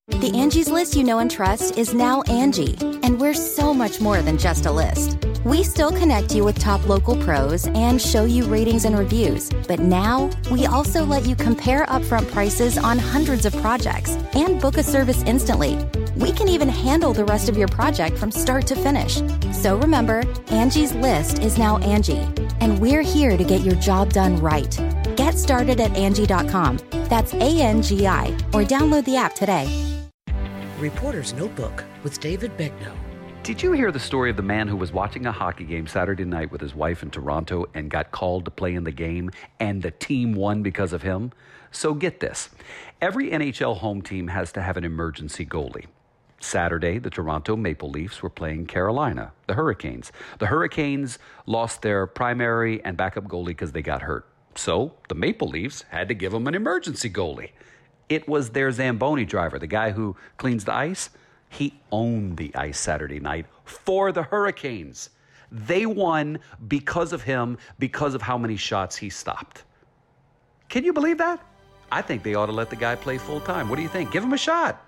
The Angie's List you know and trust is now Angie, and we're so much more than just a list. We still connect you with top local pros and show you ratings and reviews, but now we also let you compare upfront prices on hundreds of projects and book a service instantly. We can even handle the rest of your project from start to finish. So remember, Angie's List is now Angie, and we're here to get your job done right. Get started at Angie.com. That's ANGI, or download the app today. Reporter's Notebook with David Begnaud. Did you hear the story of the man who was watching a hockey game Saturday night with his wife in Toronto and got called to play in the game, and the team won because of him? So get this. Every NHL home team has to have an emergency goalie. Saturday, the Toronto Maple Leafs were playing Carolina, the Hurricanes. The Hurricanes lost their primary and backup goalie because they got hurt. So the Maple Leafs had to give them an emergency goalie. It was their Zamboni driver, the guy who cleans the ice. He owned the ice Saturday night for the Hurricanes. They won because of him, because of how many shots he stopped. Can you believe that? I think they ought to let the guy play full time. What do you think? Give him a shot.